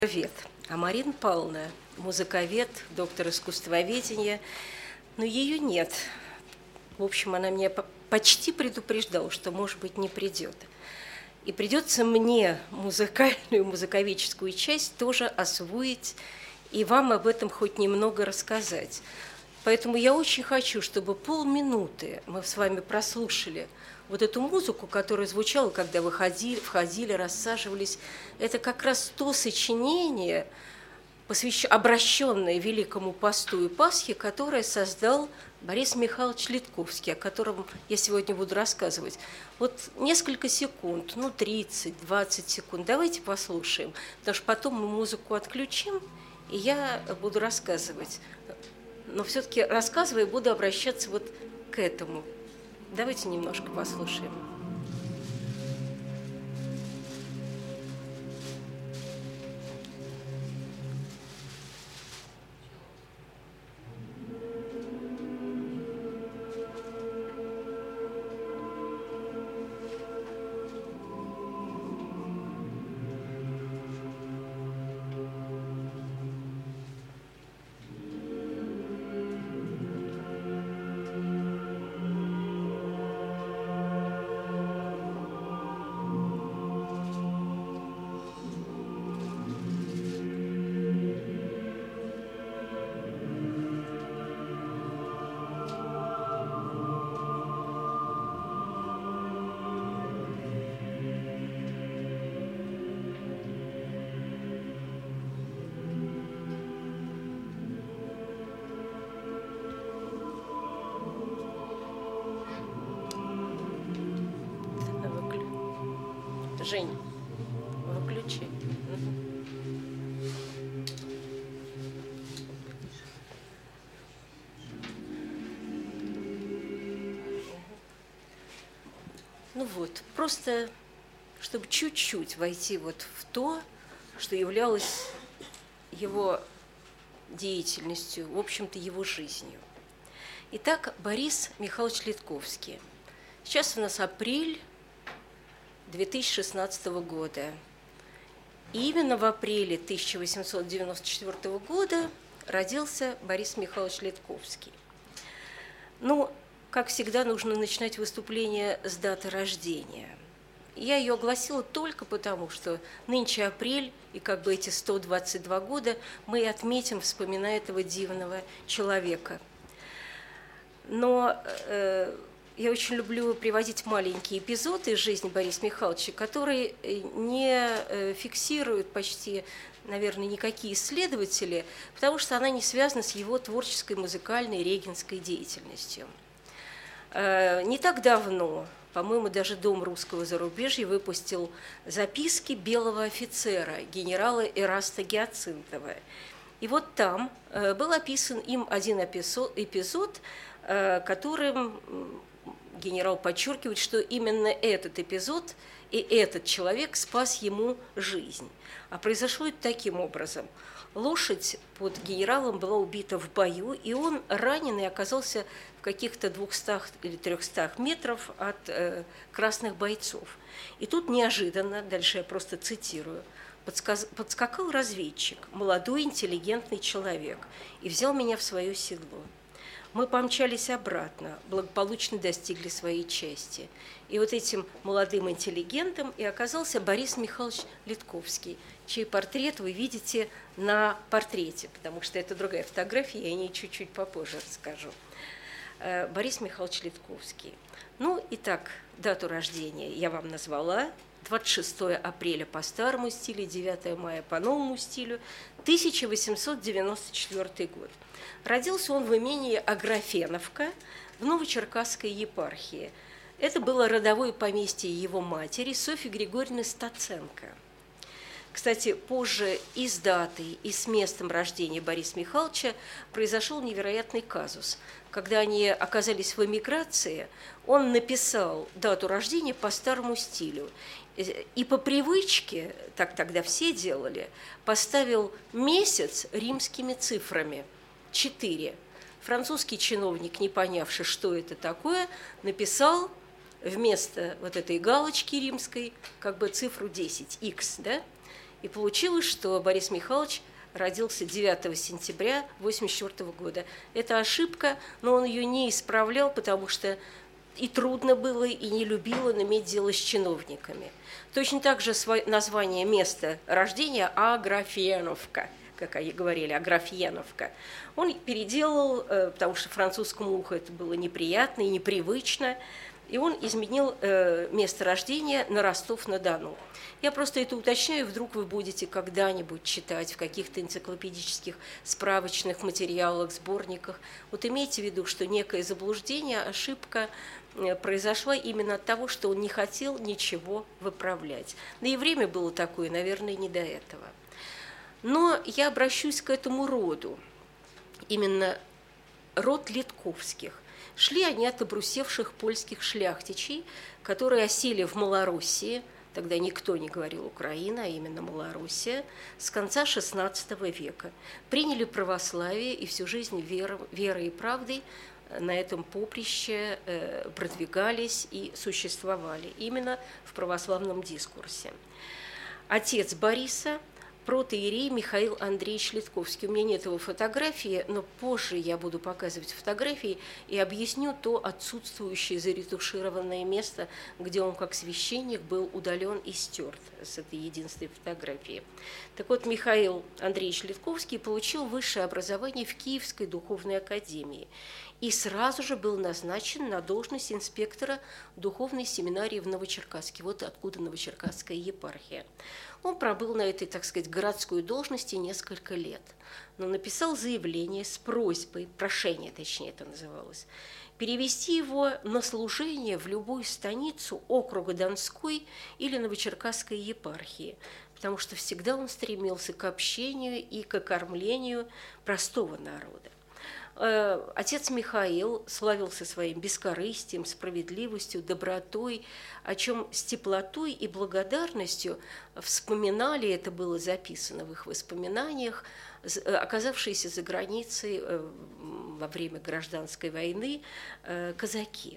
Вет. А Марина Павловна – музыковед, доктор искусствоведения, но ее нет. В общем, она меня почти предупреждала, что, может быть, не придет. И придется мне музыкальную, музыковедческую часть тоже освоить и вам об этом хоть немного рассказать. Поэтому я очень хочу, чтобы полминуты мы с вами прослушали вот эту музыку, которая звучала, когда вы входили, рассаживались. Это как раз то сочинение, обращенное Великому посту и Пасхе, которое создал Борис Михайлович Литковский, о котором я сегодня буду рассказывать. Вот несколько секунд, 30-20 секунд, давайте послушаем, потому что потом мы музыку отключим, и я буду рассказывать. Но все-таки рассказывая, буду обращаться вот к этому. Давайте немножко послушаем. Жень, выключи. Ну вот, просто чтобы чуть-чуть войти вот в то, что являлось его деятельностью, в общем-то, его жизнью. Итак, Борис Михайлович Литковский. Сейчас у нас апрель 2016 года. И именно в апреле 1894 года родился Борис Михайлович Литковский. Ну, как всегда, нужно начинать выступление с даты рождения. Я ее огласила только потому, что нынче апрель, и как бы эти 122 года мы отметим, вспоминая этого дивного человека. Но я очень люблю приводить маленькие эпизоды из жизни Бориса Михайловича, которые не фиксируют почти, наверное, никакие исследователи, потому что она не связана с его творческой, музыкальной, регентской деятельностью. Не так давно, по-моему, даже Дом русского зарубежья выпустил записки белого офицера, генерала Эраста Гиацинтова. И вот там был описан им один эпизод, которым генерал подчеркивает, что именно этот эпизод и этот человек спас ему жизнь. А произошло это таким образом. Лошадь под генералом была убита в бою, и он раненый оказался в каких-то 200 или 300 метров от красных бойцов. И тут неожиданно, дальше я просто цитирую, подскакал разведчик, молодой интеллигентный человек, и взял меня в свое седло. Мы помчались обратно, благополучно достигли своей части. И вот этим молодым интеллигентом и оказался Борис Михайлович Литковский, чей портрет вы видите на портрете, потому что это другая фотография, я о ней чуть-чуть попозже расскажу. Борис Михайлович Литковский. Ну, итак, дату рождения я вам назвала. 26 апреля по старому стилю, 9 мая по новому стилю, 1894 год. Родился он в имении Аграфеновка в Новочеркасской епархии. Это было родовое поместье его матери Софьи Григорьевны Стаценко. Кстати, позже и с датой, и с местом рождения Бориса Михайловича произошел невероятный казус. Когда они оказались в эмиграции, он написал дату рождения по старому стилю. И по привычке, так тогда все делали, поставил месяц римскими цифрами – 4. Французский чиновник, не понявший, что это такое, написал вместо вот этой галочки римской как бы цифру 10, x, да? И получилось, что Борис Михайлович родился 9 сентября 1984 года. Это ошибка, но он ее не исправлял, потому что и трудно было, и не любил он иметь дело с чиновниками. Точно так же название места рождения Аграфеновка, как они говорили, Аграфеновка. Он переделал, потому что французскому уху это было неприятно и непривычно, и он изменил место рождения на Ростов-на-Дону. Я просто это уточняю, вдруг вы будете когда-нибудь читать в каких-то энциклопедических справочных материалах, сборниках. Вот имейте в виду, что некое заблуждение, ошибка произошла именно от того, что он не хотел ничего выправлять. Да и время было такое, наверное, не до этого. Но я обращусь к этому роду, именно род Литковских. Шли они от обрусевших польских шляхтичей, которые осели в Малороссии, тогда никто не говорил Украина, а именно Малороссия, с конца XVI века. Приняли православие и всю жизнь верой и правдой на этом поприще продвигались и существовали именно в православном дискурсе. Отец Бориса – протоиерей Михаил Андреевич Литковский. У меня нет его фотографии, но позже я буду показывать фотографии и объясню то отсутствующее заретушированное место, где он как священник был удален и стерт с этой единственной фотографии. Так вот, Михаил Андреевич Литковский получил высшее образование в Киевской духовной академии и сразу же был назначен на должность инспектора духовной семинарии в Новочеркасске. Вот откуда Новочеркасская епархия. Он пробыл на этой, так сказать, городской должности несколько лет, но написал заявление с просьбой, прошение, точнее это называлось, перевести его на служение в любую станицу округа Донской или Новочеркасской епархии, потому что всегда он стремился к общению и к окормлению простого народа. Отец Михаил славился своим бескорыстием, справедливостью, добротой, о чем с теплотой и благодарностью вспоминали, это было записано в их воспоминаниях, оказавшиеся за границей во время гражданской войны казаки.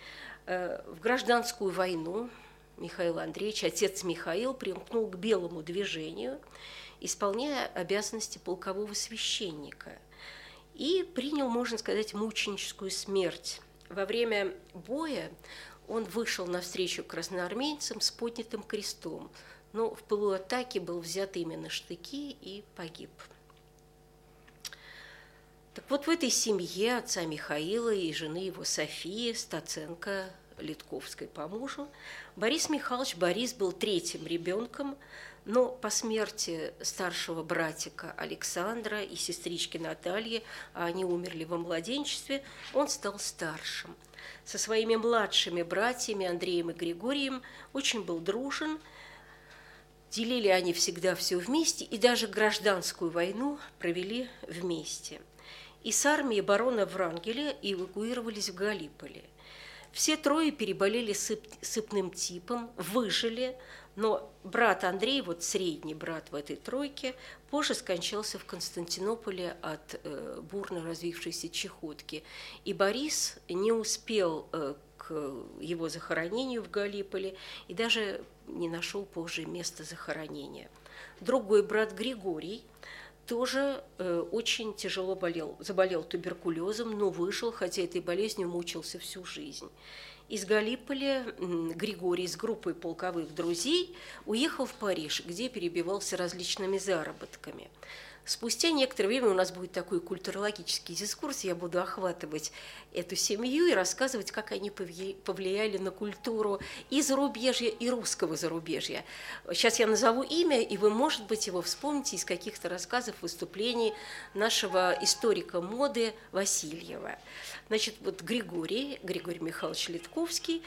В гражданскую войну Михаил Андреевич, отец Михаил, примкнул к белому движению, исполняя обязанности полкового священника, и принял, можно сказать, мученическую смерть. Во время боя он вышел навстречу красноармейцам с поднятым крестом, но в пылу атаки был взят именно штыки и погиб. Так вот, в этой семье отца Михаила и жены его Софии, Стаценко, Литковской по мужу, Борис Михайлович был третьим ребенком, но по смерти старшего братика Александра и сестрички Натальи, а они умерли во младенчестве, он стал старшим. Со своими младшими братьями Андреем и Григорием очень был дружен, делили они всегда все вместе и даже гражданскую войну провели вместе. И с армией барона Врангеля эвакуировались в Галиполи. Все трое переболели сыпным типом, выжили, но брат Андрей, вот средний брат в этой тройке, позже скончался в Константинополе от бурно развившейся чехотки. И Борис не успел к его захоронению в Галиполе и даже не нашел позже места захоронения. Другой брат Григорий тоже очень тяжело заболел туберкулезом, но выжил, хотя этой болезнью мучился всю жизнь. Из Галиполя Григорий с группой полковых друзей уехал в Париж, где перебивался различными заработками. Спустя некоторое время у нас будет такой культурологический дискурс, я буду охватывать эту семью и рассказывать, как они повлияли на культуру и зарубежья, и русского зарубежья. Сейчас я назову имя, и вы, может быть, его вспомните из каких-то рассказов, выступлений нашего историка моды Васильева. Значит, вот Григорий Михайлович Литковский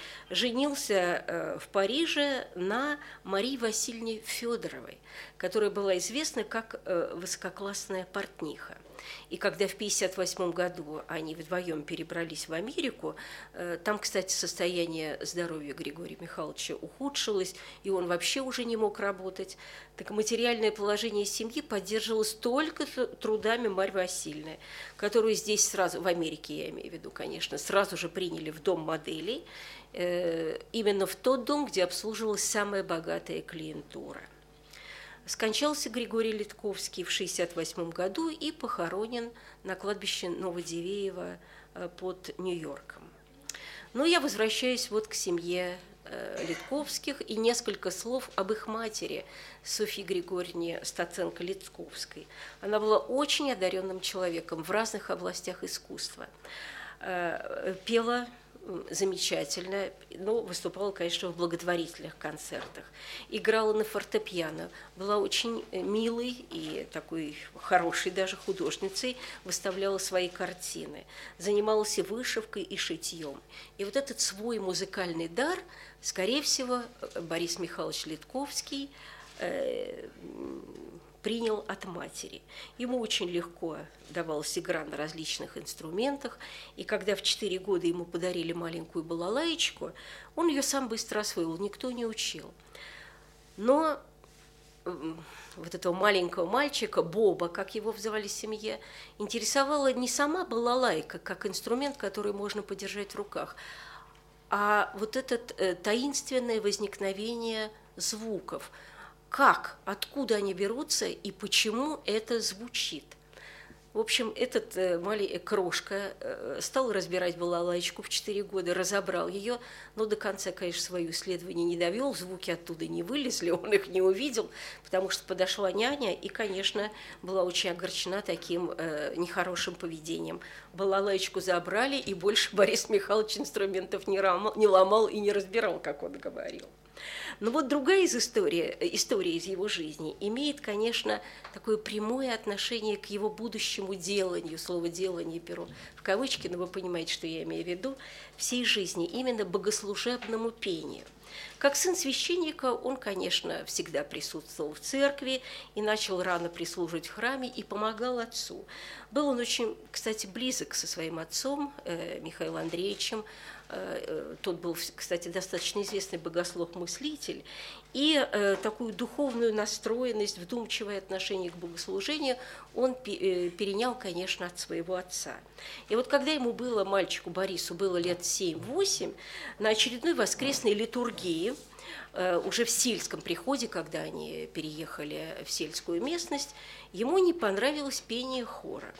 женился в Париже на Марии Васильевне Федоровой, которая была известна как высококлассная портниха. И когда в 1958 году они вдвоем перебрались в Америку, там, кстати, состояние здоровья Григория Михайловича ухудшилось, и он вообще уже не мог работать, так материальное положение семьи поддерживалось только трудами Марьи Васильевны, которую здесь сразу, в Америке я имею в виду, конечно, сразу же приняли в дом моделей, именно в тот дом, где обслуживалась самая богатая клиентура. Скончался Григорий Литковский в 1968 году и похоронен на кладбище Новодевеево под Нью-Йорком. Но я возвращаюсь вот к семье Литковских и несколько слов об их матери Софье Григорьевне Стаценко-Литковской. Она была очень одаренным человеком в разных областях искусства. Пела замечательно, но выступала, конечно, в благотворительных концертах. Играла на фортепиано, была очень милой и такой хорошей даже художницей, выставляла свои картины, занималась и вышивкой, и шитьем. И вот этот свой музыкальный дар, скорее всего, Борис Михайлович Литковский принял от матери. Ему очень легко давалась игра на различных инструментах, и когда в 4 года ему подарили маленькую балалаечку, он ее сам быстро освоил, никто не учил. Но вот этого маленького мальчика, Боба, как его взывали в семье, интересовала не сама балалайка, как инструмент, который можно подержать в руках, а вот это таинственное возникновение звуков. Как, откуда они берутся и почему это звучит. В общем, этот маленький крошка стал разбирать балалайку в 4 года, разобрал ее, но до конца, конечно, свое исследование не довел, звуки оттуда не вылезли, он их не увидел, потому что подошла няня и, конечно, была очень огорчена таким нехорошим поведением. Балалайку забрали, и больше Борис Михайлович инструментов не ломал и не разбирал, как он говорил. Но вот другая история из его жизни имеет, конечно, такое прямое отношение к его будущему деланию, слово «делание» беру в кавычки, но вы понимаете, что я имею в виду, всей жизни, именно богослужебному пению. Как сын священника он, конечно, всегда присутствовал в церкви и начал рано прислуживать в храме и помогал отцу. Был он очень, кстати, близок со своим отцом Михаилом Андреевичем. Тот был, кстати, достаточно известный богослов-мыслитель, и такую духовную настроенность, вдумчивое отношение к богослужению он перенял, конечно, от своего отца. И вот когда ему было, мальчику Борису, было лет 7-8, на очередной воскресной литургии, уже в сельском приходе, когда они переехали в сельскую местность, ему не понравилось пение хора.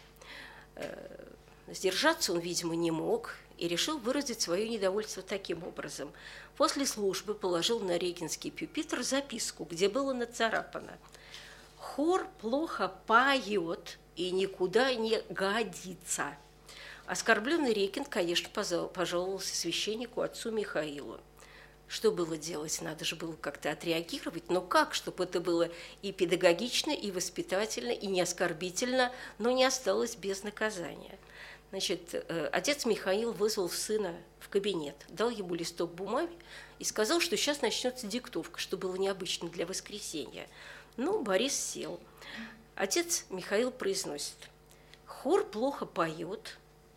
Сдержаться он, видимо, не мог, и решил выразить свое недовольство таким образом. После службы положил на регенский пюпитр записку, где было нацарапано: «Хор плохо поет и никуда не годится». Оскорбленный регент, конечно, пожаловался священнику отцу Михаилу. Что было делать? Надо же было как-то отреагировать. Но как, чтобы это было и педагогично, и воспитательно, и не оскорбительно, но не осталось без наказания. Значит, отец Михаил вызвал сына в кабинет, дал ему листок бумаги и сказал, что сейчас начнется диктовка, что было необычно для воскресенья. Ну, Борис сел. Отец Михаил произносит: «Хор плохо поет».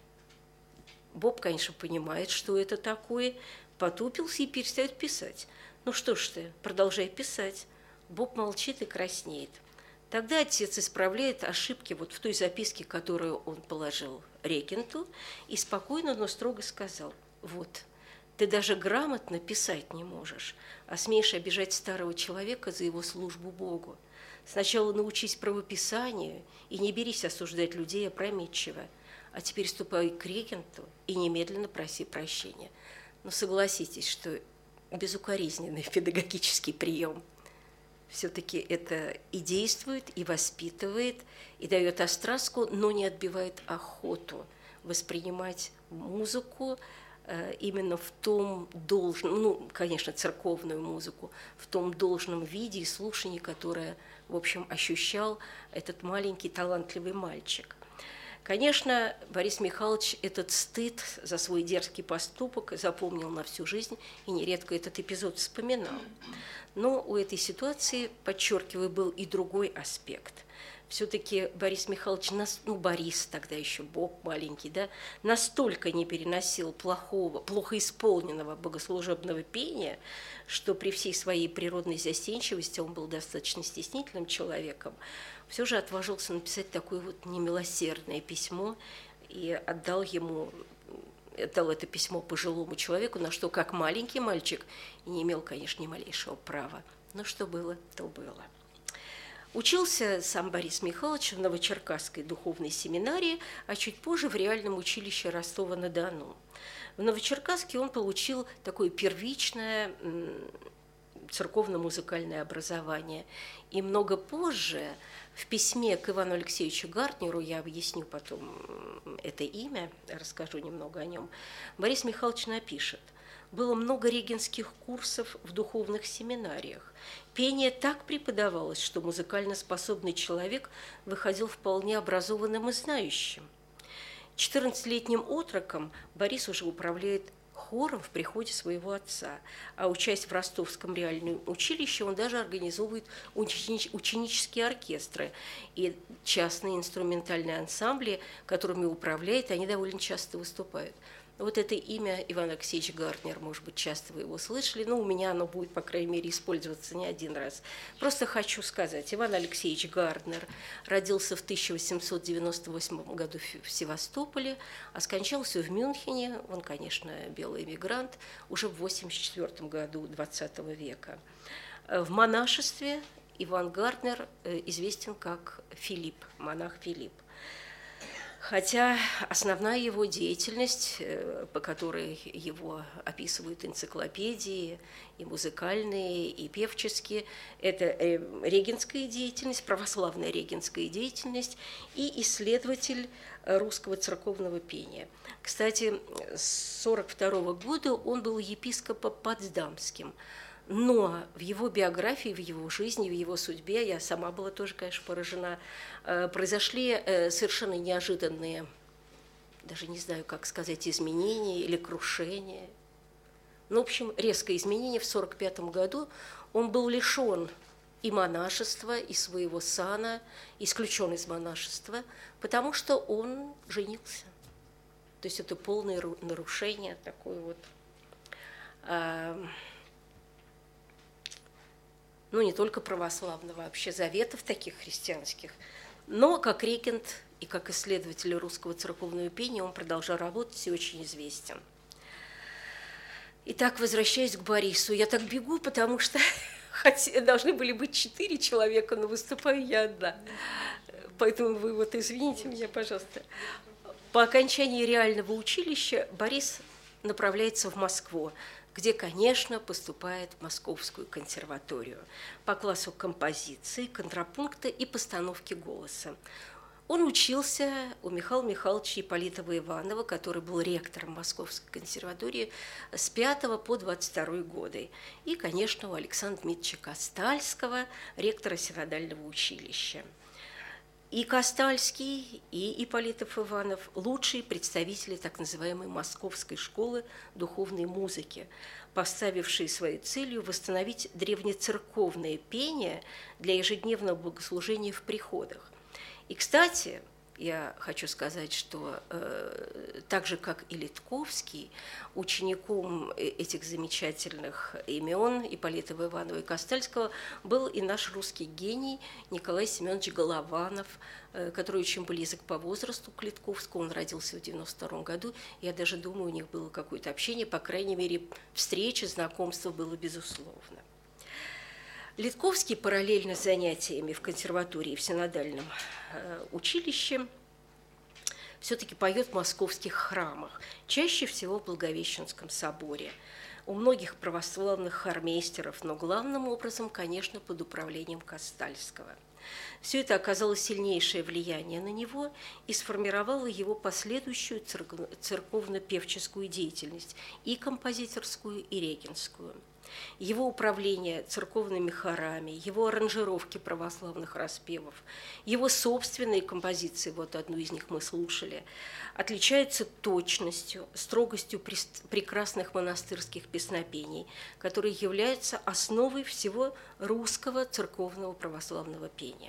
Боб, конечно, понимает, что это такое, потупился и перестает писать. «Ну что ж ты, продолжай писать». Боб молчит и краснеет. Тогда отец исправляет ошибки вот в той записке, которую он положил регенту, и спокойно, но строго сказал: «Вот, ты даже грамотно писать не можешь, а смеешь обижать старого человека за его службу Богу. Сначала научись правописанию и не берись осуждать людей опрометчиво, а теперь ступай к регенту и немедленно проси прощения». Но согласитесь, что безукоризненный педагогический прием. Все-таки это и действует, и воспитывает, и дает острастку, но не отбивает охоту воспринимать музыку именно в том должном, ну, конечно, церковную музыку, в том должном виде и слушании, которое, в общем, ощущал этот маленький талантливый мальчик. Конечно, Борис Михайлович этот стыд за свой дерзкий поступок запомнил на всю жизнь и нередко этот эпизод вспоминал. Но у этой ситуации, подчеркиваю, был и другой аспект. Все-таки Борис Михайлович, Борис, тогда еще Боб маленький, да, настолько не переносил плохо исполненного богослужебного пения, что при всей своей природной застенчивости, он был достаточно стеснительным человеком, все же отважился написать такое вот немилосердное письмо и отдал это письмо пожилому человеку, на что, как маленький мальчик, и не имел, конечно, ни малейшего права. Но что было, то было. Учился сам Борис Михайлович в Новочеркасской духовной семинарии, а чуть позже в реальном училище Ростова-на-Дону. В Новочеркасске он получил такое первичное церковно-музыкальное образование. И много позже в письме к Ивану Алексеевичу Гартнеру, я объясню потом это имя, расскажу немного о нем, Борис Михайлович напишет: «Было много регенских курсов в духовных семинариях. Пение так преподавалось, что музыкально способный человек выходил вполне образованным и знающим. 14-летним отроком Борис уже управляет хором в приходе своего отца, а учась в Ростовском реальном училище, он даже организовывает ученические оркестры и частные инструментальные ансамбли, которыми управляет, они довольно часто выступают». Вот это имя Иван Алексеевич Гартнер, может быть, часто вы его слышали, но у меня оно будет, по крайней мере, использоваться не один раз. Просто хочу сказать, Иван Алексеевич Гартнер родился в 1898 году в Севастополе, а скончался в Мюнхене, он, конечно, белый эмигрант, уже в 1984 году XX века. В монашестве Иван Гартнер известен как Филипп, монах Филипп. Хотя основная его деятельность, по которой его описывают энциклопедии, и музыкальные, и певческие, это регенская деятельность, православная регенская деятельность и исследователь русского церковного пения. Кстати, с 1942 года он был епископом Потсдамским. Но в его биографии, в его жизни, в его судьбе, я сама была тоже, конечно, поражена, произошли совершенно неожиданные, даже не знаю, как сказать, изменения или крушения. Ну, в общем, резкое изменение. В 1945 году он был лишен и монашества, и своего сана, исключен из монашества, потому что он женился. То есть это полное нарушение такое вот... ну, не только православного, вообще заветов таких христианских, но как регент и как исследователь русского церковного пения он продолжал работать и очень известен. Итак, возвращаясь к Борису, я так бегу, потому что должны были быть 4 человека, но выступаю я одна. Поэтому вы вот извините меня, пожалуйста. По окончании реального училища Борис направляется в Москву, где, конечно, поступает в Московскую консерваторию по классу композиции, контрапункта и постановки голоса. Он учился у Михаила Михайловича Ипполитова-Иванова, который был ректором Московской консерватории с 5 по 22 годы, и, конечно, у Александра Дмитриевича Костальского, ректора синодального училища. И Костальский, и Ипполитов-Иванов – лучшие представители так называемой Московской школы духовной музыки, поставившие своей целью восстановить древнецерковное пение для ежедневного богослужения в приходах. И, кстати, я хочу сказать, что так же, как и Литковский, учеником этих замечательных имен Ипполитова, Иванова и Костальского был и наш русский гений Николай Семенович Голованов, который очень близок по возрасту к Литковскому. Он родился в 1992 году. Я даже думаю, у них было какое-то общение, по крайней мере, встреча, знакомство было безусловно. Литковский параллельно с занятиями в консерватории и в синодальном училище все-таки поет в московских храмах, чаще всего в Благовещенском соборе, у многих православных хормейстеров, но главным образом, конечно, под управлением Костальского. Все это оказало сильнейшее влияние на него и сформировало его последующую церковно-певческую деятельность, и композиторскую, и регенскую. Его управление церковными хорами, его аранжировки православных распевов, его собственные композиции, вот одну из них мы слушали, отличаются точностью, строгостью прекрасных монастырских песнопений, которые являются основой всего русского церковного православного пения.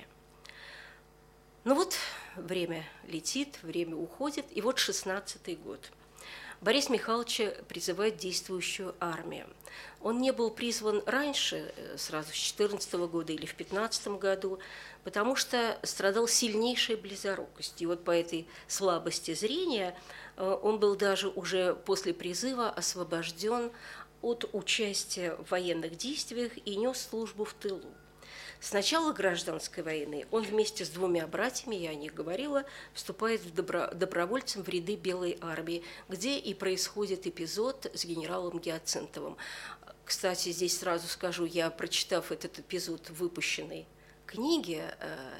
Ну вот, время летит, время уходит, и вот 16-й год. Борис Михайлович призывает действующую армию. Он не был призван раньше, сразу с 14 года или в 15 году, потому что страдал сильнейшей близорукостью. И вот по этой слабости зрения он был даже уже после призыва освобожден от участия в военных действиях и нес службу в тылу. С начала гражданской войны он вместе с двумя братьями, я о них говорила, вступает добровольцем в ряды Белой армии, где и происходит эпизод с генералом Гиацинтовым. Кстати, здесь сразу скажу, я, прочитав этот эпизод в выпущенной книге,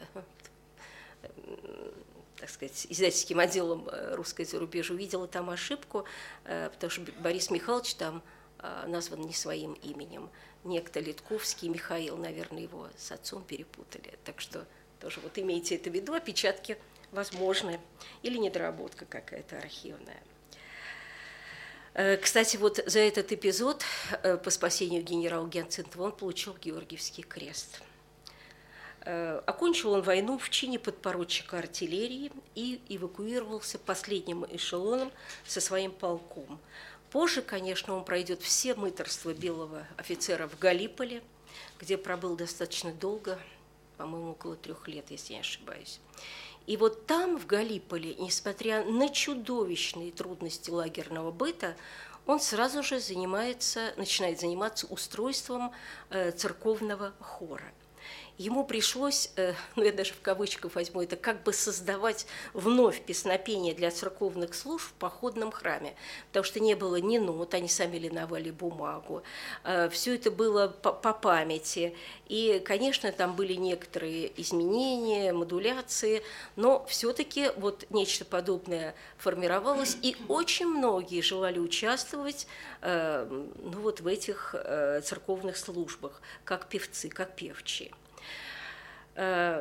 так сказать, издательским отделом «Русское зарубежье», увидела там ошибку, потому что Борис Михайлович там назван не своим именем. Некто Литковский, Михаил, наверное, его с отцом перепутали. Так что тоже вот имейте это в виду, опечатки возможны или недоработка какая-то архивная. Кстати, вот за этот эпизод по спасению генерала Гиацинтова он получил Георгиевский крест. Окончил он войну в чине подпоручика артиллерии и эвакуировался последним эшелоном со своим полком. Позже, конечно, он пройдет все мытарства белого офицера в Галиполе, где пробыл достаточно долго, по-моему, около 3 лет, если не ошибаюсь. И вот там, в Галиполе, несмотря на чудовищные трудности лагерного быта, он сразу же начинает заниматься устройством церковного хора. Ему пришлось, я даже в кавычках возьму, это как бы создавать вновь песнопение для церковных служб в походном храме, потому что не было ни нот, они сами линовали бумагу, все это было по памяти. И, конечно, там были некоторые изменения, модуляции, но все-таки вот нечто подобное формировалось, и очень многие желали участвовать в этих церковных службах, как певцы, как певчие. Да,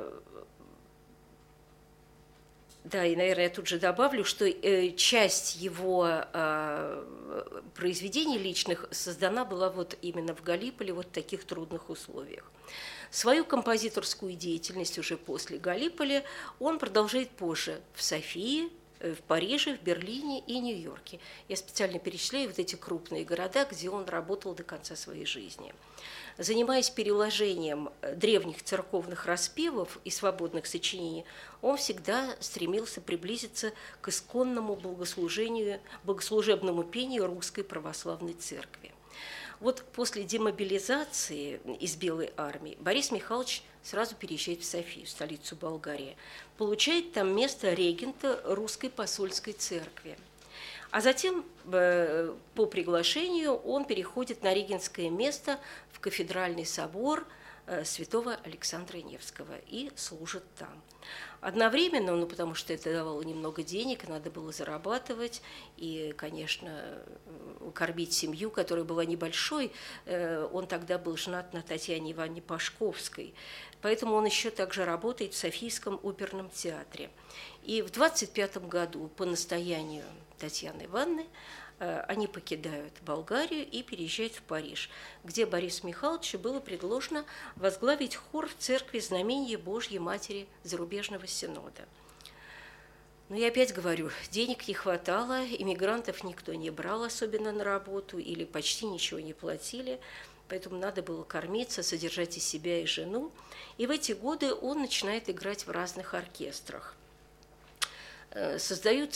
и, наверное, я тут же добавлю, что часть его произведений личных создана была вот именно в Галиполе, вот в таких трудных условиях. Свою композиторскую деятельность уже после Галиполя он продолжает позже в Софии, в Париже, в Берлине и Нью-Йорке. Я специально перечисляю вот эти крупные города, где он работал до конца своей жизни. Занимаясь переложением древних церковных распевов и свободных сочинений, он всегда стремился приблизиться к исконному богослужебному пению Русской Православной Церкви. Вот после демобилизации из Белой армии Борис Михайлович сразу переезжает в Софию, столицу Болгарии, получает там место регента Русской посольской церкви. А затем по приглашению он переходит на регентское место в кафедральный собор святого Александра Невского и служит там. Одновременно, потому что это давало немного денег, надо было зарабатывать и, конечно, кормить семью, которая была небольшой. Он тогда был женат на Татьяне Ивановне Пашковской, поэтому он еще также работает в Софийском оперном театре. И в 1925 году по настоянию Татьяны Ивановны они покидают Болгарию и переезжают в Париж, где Борису Михайловичу было предложено возглавить хор в церкви Знамения Божьей Матери Зарубежного Синода. Но я опять говорю, денег не хватало, иммигрантов никто не брал особенно на работу или почти ничего не платили, поэтому надо было кормиться, содержать и себя, и жену. И в эти годы он начинает играть в разных оркестрах. Создает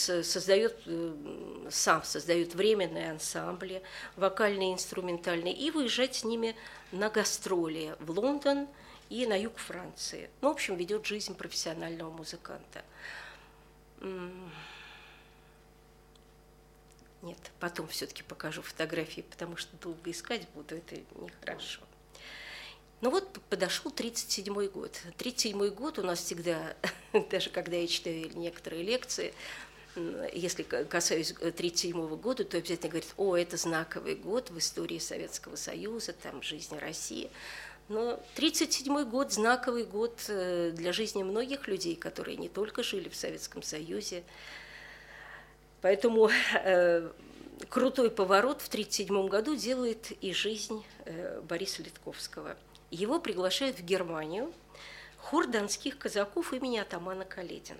временные ансамбли, вокальные, инструментальные, и выезжать с ними на гастроли в Лондон и на юг Франции. В общем, ведет жизнь профессионального музыканта. Нет, потом все-таки покажу фотографии, потому что долго искать буду, это нехорошо. Ну вот подошел 1937 год. 1937 год у нас всегда, даже когда я читаю некоторые лекции, если касаюсь 1937 года, то обязательно говорят, это знаковый год в истории Советского Союза, там, жизни России. Но 1937 год – знаковый год для жизни многих людей, которые не только жили в Советском Союзе. Поэтому крутой поворот в 1937 году делает и жизнь Бориса Литковского. Его приглашают в Германию хор донских казаков имени атамана Каледина.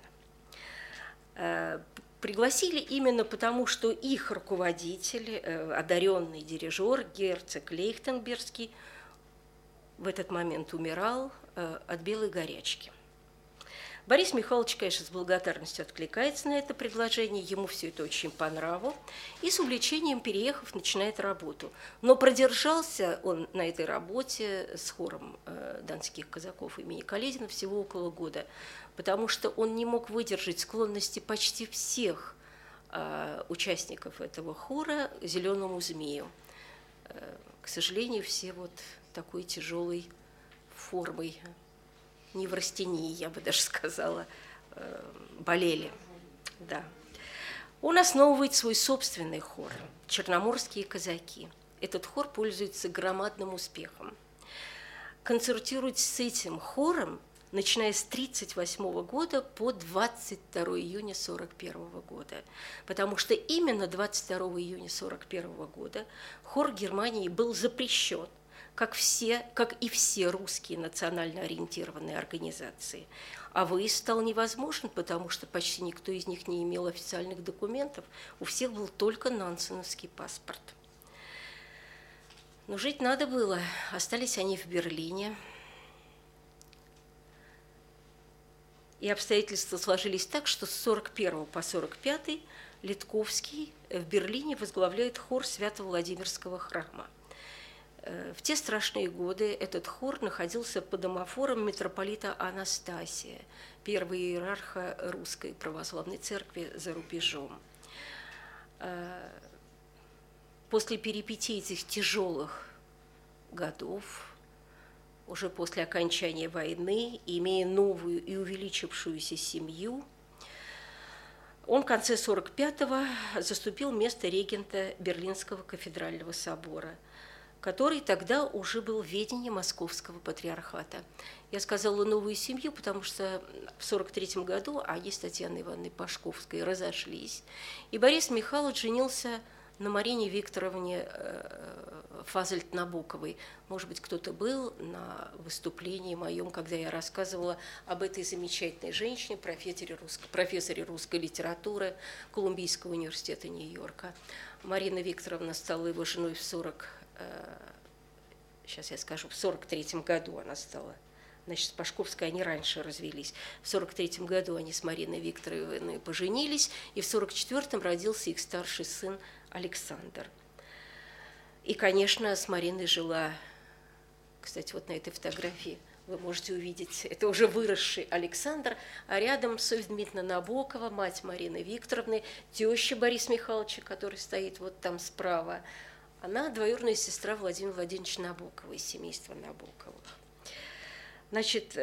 Пригласили именно потому, что их руководитель, одаренный дирижер, герцог Лейхтенбергский, в этот момент умирал от белой горячки. Борис Михайлович, конечно, с благодарностью откликается на это предложение, ему все это очень по нраву, и с увлечением, переехав, начинает работу. Но продержался он на этой работе с хором донских казаков имени Каледина всего около года, потому что он не мог выдержать склонности почти всех участников этого хора зеленому змею. К сожалению, все вот такой тяжелой формой неврастении, я бы даже сказала, болели. Да. Он основывает свой собственный хор «Черноморские казаки». Этот хор пользуется громадным успехом. Концертирует с этим хором, начиная с 1938 года по 22 июня 1941 года. Потому что именно 22 июня 1941 года хор Германии был запрещен, как и все русские национально ориентированные организации. А выезд стал невозможен, потому что почти никто из них не имел официальных документов, у всех был только нансеновский паспорт. Но жить надо было, остались они в Берлине. И обстоятельства сложились так, что с 1941 по 1945 Литковский в Берлине возглавляет хор Свято-Владимирского храма. В те страшные годы этот хор находился под домофором митрополита Анастасия, первого иерарха Русской Православной Церкви за рубежом. После перипетий этих тяжелых годов, уже после окончания войны, имея новую и увеличившуюся семью, он в конце 1945-го заступил место регента Берлинского кафедрального собора, который тогда уже был в ведении Московского патриархата. Я сказала новую семью, потому что в 1943 году они с Татьяной Ивановной Пашковской разошлись, и Борис Михайлович женился на Марине Викторовне Фазельт-Набоковой. Может быть, кто-то был на выступлении моем, когда я рассказывала об этой замечательной женщине, профессоре русской литературы Колумбийского университета Нью-Йорка. Марина Викторовна стала его женой в 1943 году она стала. Значит, с Пашковской они раньше развелись. В 1943 году они с Мариной Викторовной поженились, и в 1944 родился их старший сын Александр. И, конечно, с Мариной жила, кстати, вот на этой фотографии вы можете увидеть, это уже выросший Александр, а рядом Софья Дмитриевна Набокова, мать Марины Викторовны, теща Бориса Михайловича, который стоит вот там справа. Она двоюродная сестра Владимира Владимировича Набокова из семейства Набоковых. Значит,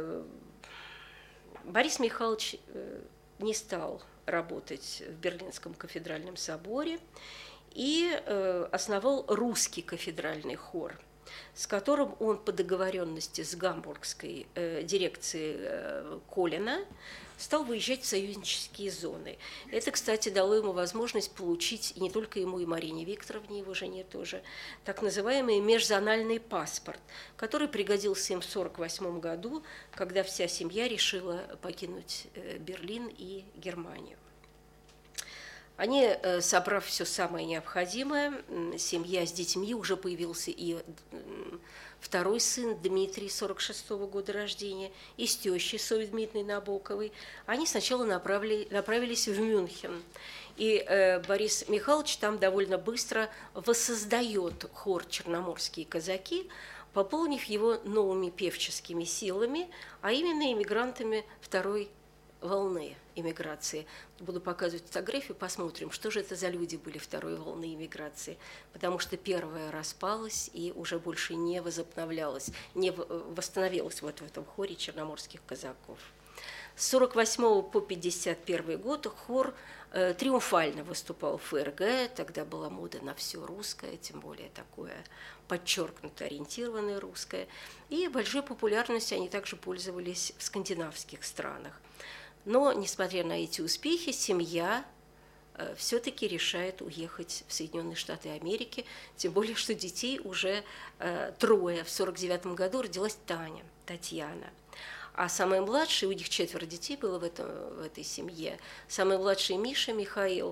Борис Михайлович не стал работать в Берлинском кафедральном соборе и основал русский кафедральный хор, с которым он по договоренности с гамбургской дирекцией Колина стал выезжать в союзнические зоны. Это, кстати, дало ему возможность получить, и не только ему, и Марине Викторовне, его жене тоже, так называемый межзональный паспорт, который пригодился им в 1948 году, когда вся семья решила покинуть Берлин и Германию. Они, собрав все самое необходимое, семья с детьми, уже появился и второй сын Дмитрий, 1946 года рождения, и с тещей Софьей Дмитриевной Набоковой. Они сначала направились в Мюнхен. И Борис Михайлович там довольно быстро воссоздает хор «Черноморские казаки», пополнив его новыми певческими силами, а именно иммигрантами второй волны иммиграции. Буду показывать фотографию, посмотрим, что же это за люди были второй волны иммиграции, потому что первая распалась и уже больше не возобновлялась, не восстановилась вот в этом хоре черноморских казаков. С 1948 по 1951 год хор триумфально выступал в ФРГ, тогда была мода на все русское, тем более такое подчеркнуто ориентированное русское, и большой популярностью они также пользовались в скандинавских странах. Но, несмотря на эти успехи, семья все-таки решает уехать в Соединенные Штаты Америки, тем более, что детей уже трое. В 1949 году родилась Таня, Татьяна. А самый младший, у них 4 детей было в этой семье, самый младший Миша Михаил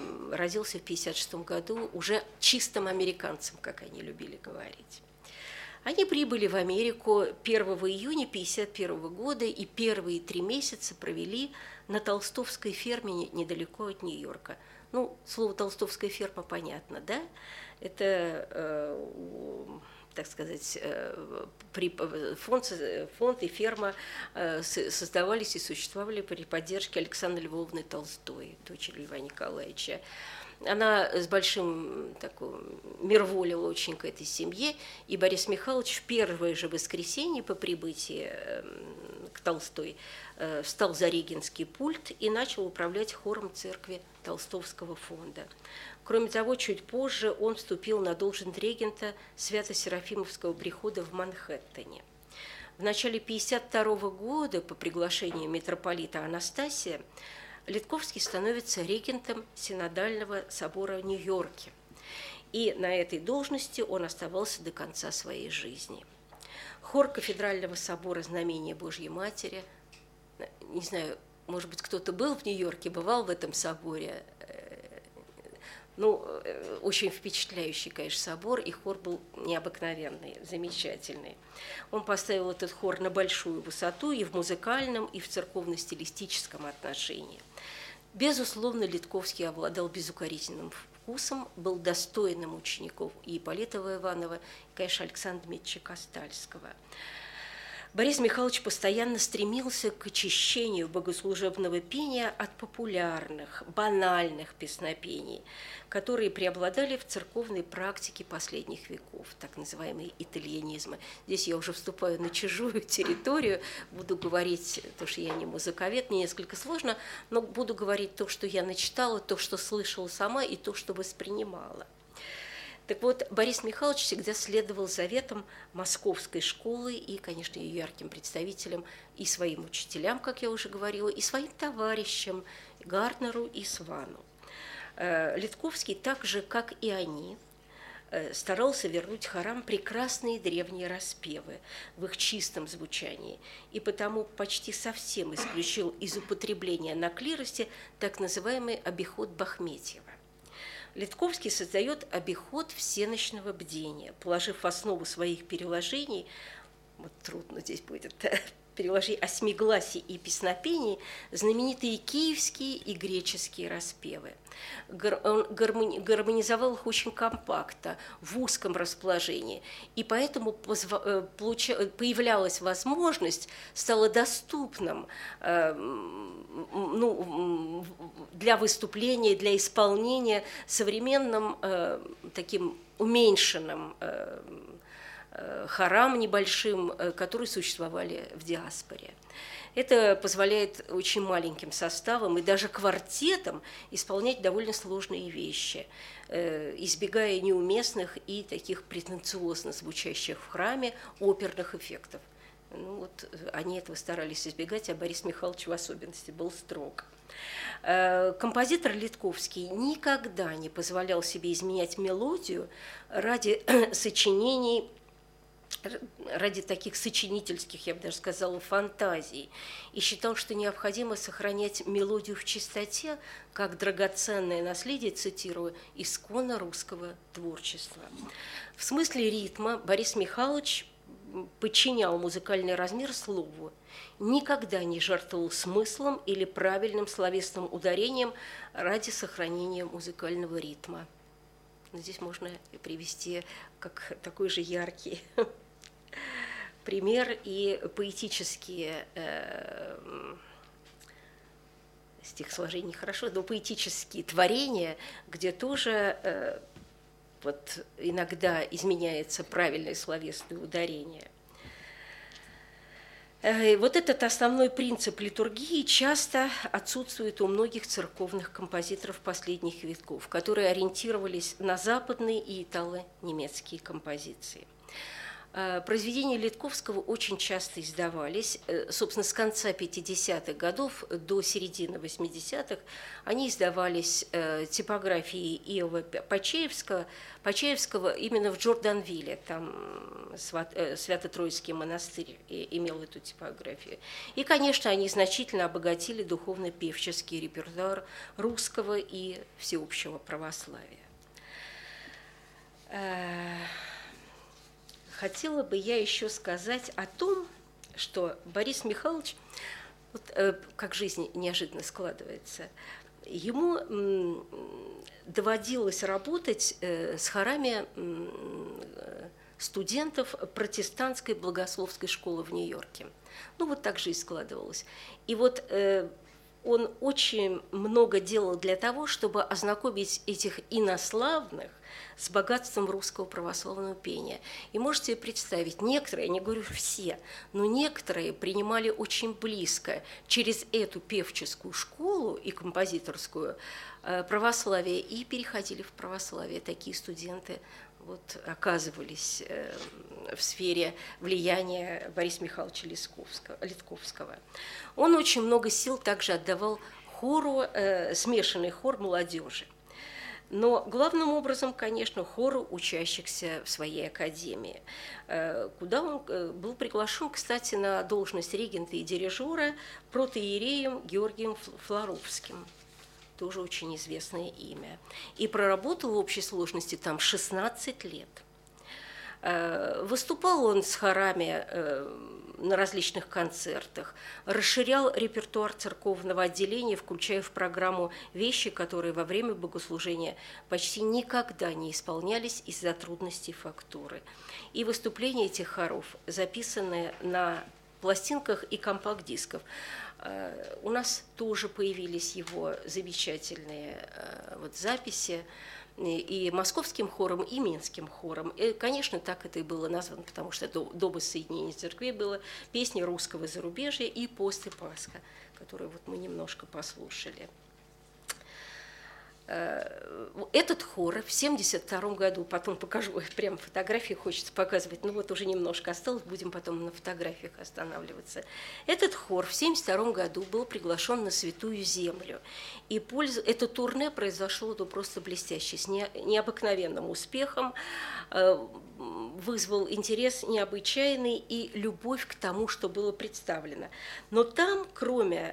родился в 1956 году уже чистым американцем, как они любили говорить. Они прибыли в Америку 1 июня 1951 года и первые 3 месяца провели на толстовской ферме недалеко от Нью-Йорка. Ну, слово «толстовская ферма» понятно, да? Это, так сказать, фонд и ферма создавались и существовали при поддержке Александры Львовны Толстой, дочери Льва Николаевича. Она с большим мирволила очень к этой семье, и Борис Михайлович в первое же воскресенье по прибытии к Толстой встал за регентский пульт и начал управлять хором церкви Толстовского фонда. Кроме того, чуть позже он вступил на должность регента Свято-Серафимовского прихода в Манхэттене. В начале 1952 года по приглашению митрополита Анастасия Литковский становится регентом Синодального собора в Нью-Йорке. И на этой должности он оставался до конца своей жизни. Хор кафедрального собора Знамения Божьей Матери, не знаю, может быть, кто-то был в Нью-Йорке, бывал в этом соборе. Ну, очень впечатляющий, конечно, собор, и хор был необыкновенный, замечательный. Он поставил этот хор на большую высоту и в музыкальном, и в церковно-стилистическом отношении. Безусловно, Литковский обладал безукоризненным вкусом, был достойным учеником и Ипполита Иванова, и, конечно, Александра Дмитриевича Костальского. Борис Михайлович постоянно стремился к очищению богослужебного пения от популярных, банальных песнопений, которые преобладали в церковной практике последних веков, так называемые итальянизмы. Здесь я уже вступаю на чужую территорию, буду говорить, то, что я не музыковед, мне несколько сложно, но буду говорить то, что я начитала, то, что слышала сама, и то, что воспринимала. Так вот, Борис Михайлович всегда следовал заветам московской школы и, конечно, ее ярким представителям, и своим учителям, как я уже говорила, и своим товарищам Гартнеру и Свану. Литковский, так же, как и они, старался вернуть хорам прекрасные древние распевы в их чистом звучании, и потому почти совсем исключил из употребления на клиросе так называемый обиход Бахметьева. Литковский создает обиход всеночного бдения, положив в основу своих переложений, вот трудно здесь будет переложить, осьмигласий и песнопений, знаменитые киевские и греческие распевы. Он гармонизовал их очень компактно, в узком расположении, и поэтому появлялась возможность, стало доступным для выступления, для исполнения современным таким уменьшенным хорам небольшим, которые существовали в диаспоре. Это позволяет очень маленьким составам и даже квартетам исполнять довольно сложные вещи, избегая неуместных и таких претенциозно звучащих в храме оперных эффектов. Ну, вот, они этого старались избегать, а Борис Михайлович в особенности был строг. Композитор Литковский никогда не позволял себе изменять мелодию ради сочинений, ради таких сочинительских, я бы даже сказала, фантазий, и считал, что необходимо сохранять мелодию в чистоте, как драгоценное наследие, цитирую, исконно русского творчества. В смысле ритма Борис Михайлович подчинял музыкальный размер слову, никогда не жертвовал смыслом или правильным словесным ударением ради сохранения музыкального ритма. Здесь можно привести как такой же яркий пример и поэтические стихосложения хорошо, но поэтические творения, где тоже вот иногда изменяется правильное словесное ударение. Вот этот основной принцип литургии часто отсутствует у многих церковных композиторов последних веков, которые ориентировались на западные и итало-немецкие композиции. Произведения Литковского очень часто издавались, собственно, с конца 50-х годов до середины 80-х. Они издавались типографией Иова Почаевского именно в Джорданвилле, там Свято-Троицкий монастырь имел эту типографию. И, конечно, они значительно обогатили духовно-певческий репертуар русского и всеобщего православия. хотела бы я еще сказать о том, что Борис Михайлович, вот, как жизнь неожиданно складывается, ему доводилось работать с хорами студентов протестантской богословской школы в Нью-Йорке. Ну, вот так жизнь складывалась. И вот он очень много делал для того, чтобы ознакомить этих инославных с богатством русского православного пения. И можете представить, некоторые, я не говорю все, но некоторые принимали очень близко через эту певческую школу и композиторскую православие и переходили в православие. Такие студенты вот оказывались в сфере влияния Бориса Михайловича Литковского. Он очень много сил также отдавал хору, смешанный хор молодежи. Но главным образом, конечно, хору учащихся в своей академии, куда он был приглашен, кстати, на должность регента и дирижера протоиереем Георгием Флоровским. Тоже очень известное имя. И проработал в общей сложности там 16 лет. Выступал он с хорами на различных концертах, расширял репертуар церковного отделения, включая в программу вещи, которые во время богослужения почти никогда не исполнялись из-за трудностей фактуры. И выступления этих хоров записаны на пластинках и компакт-дисков. У нас тоже появились его замечательные вот записи и московским хором, и минским хором. И, конечно, так это и было названо, потому что до воссоединения церквей было песни русского зарубежья и «Пост и Пасха», которую вот мы немножко послушали. Этот хор в 1972 году, потом покажу, прям фотографии хочется показывать, но вот уже немножко осталось, будем потом на фотографиях останавливаться. Этот хор в 1972 году был приглашен на Святую Землю. И это турне произошло просто блестяще, с необыкновенным успехом, вызвал интерес необычайный и любовь к тому, что было представлено. Но там, кроме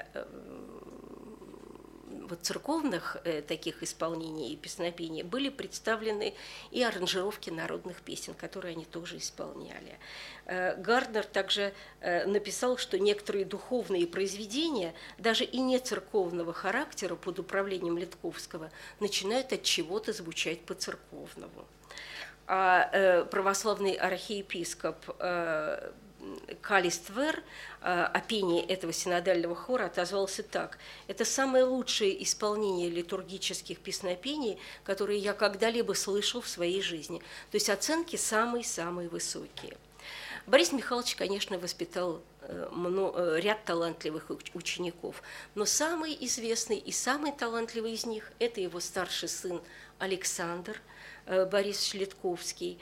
вот церковных таких исполнений и песнопений, были представлены и аранжировки народных песен, которые они тоже исполняли. Гарднер также написал, что некоторые духовные произведения, даже и не церковного характера, под управлением Литковского, начинают от чего-то звучать по-церковному. А православный архиепископ Калиствер о пении этого синодального хора отозвался так: «Это самое лучшее исполнение литургических песнопений, которые я когда-либо слышал в своей жизни». То есть оценки самые-самые высокие. Борис Михайлович, конечно, воспитал ряд талантливых учеников, но самый известный и самый талантливый из них – это его старший сын Александр Борисович Литковский,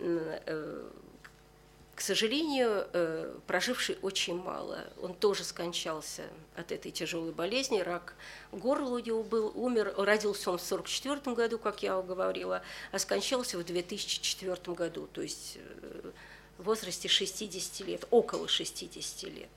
к сожалению, проживший очень мало. Он тоже скончался от этой тяжелой болезни, рак горла у него был, умер, родился он в 1944 году, как я говорила, а скончался в 2004 году, то есть в возрасте 60 лет, около 60 лет.